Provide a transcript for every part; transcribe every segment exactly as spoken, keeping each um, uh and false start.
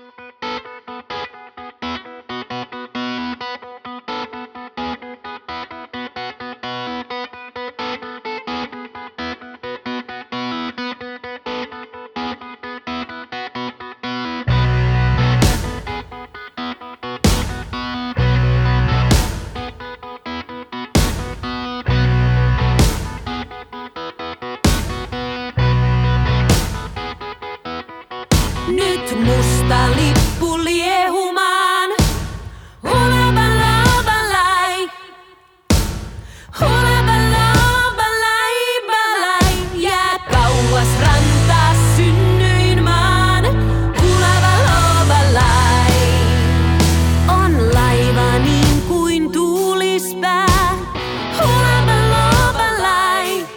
Nyt musta lippu liehumaan. Hulabaloobalai. Hulabaloobalai, balai. Jää kauas rantaa synnyin maan. Hulabaloobalai. On laiva niin kuin tuulispää. Hulabaloobalai.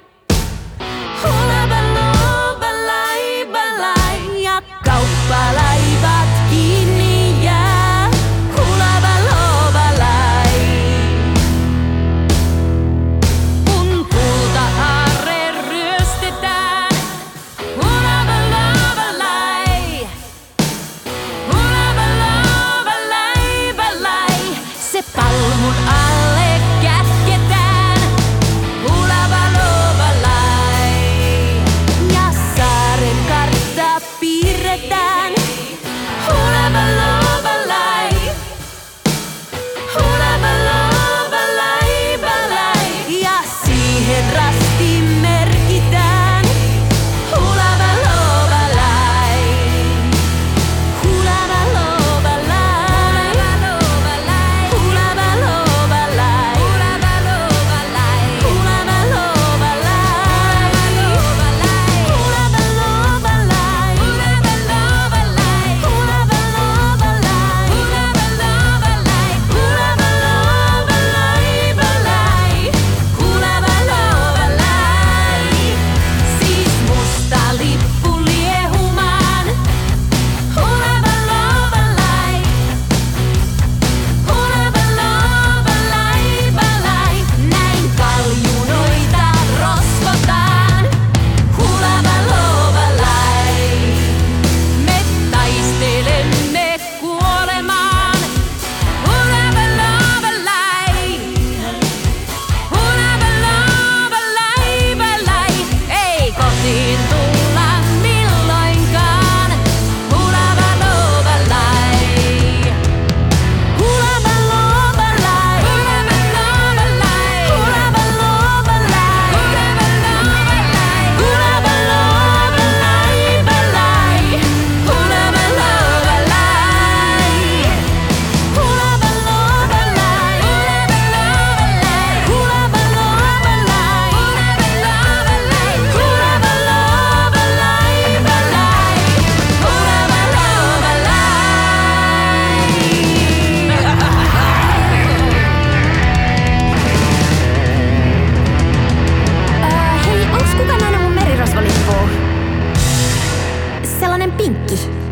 Hulabaloobalai, balai. Ja kauppalaivat kiinni jää. Hulabaloobalai. Kun kulta-aarre ryöstetään. Hulabaloobalai. Hulabaloobalai, balai. Se palmun alle kätketään. Hulabaloobalai. Ja saaren kartta piirretään. Hulabaloobalai. Hulabaloobalai, balai. Ja siihen rasti merkitään. Hulabaloobalai. Hulabaloobalai. Hulabaloobalai. Hulabaloobalai. Hulabaloobalai. Hulabaloobalai. Hulabaloobalai. Hulabaloobalai. Hulabaloobalai, balai. Hulabaloobalai. Siis musta lippu liehumaan. Hulabaloobalai. Hulabaloobalai, balai. Näin kaljunoita rosvotaan. Hulabaloobalai. Me taistelemme kuolemaan. Hulabaloobalai. Hulabaloobalai, balai. Ei kotiin tulla milloinkaan. Hulabaloobalai. Hulabaloobalai. Hulabaloobalai. Hulabaloobalai. Hulabaloobalai, balai. Hulabaloobalai. Hulabaloobalai. Hulabaloobalai. Hulabaloobalai. Hulabaloobalai, balai. Äh, hei, onks kukaan nähnyt mun merirosvolippua? Sellainen pinkki.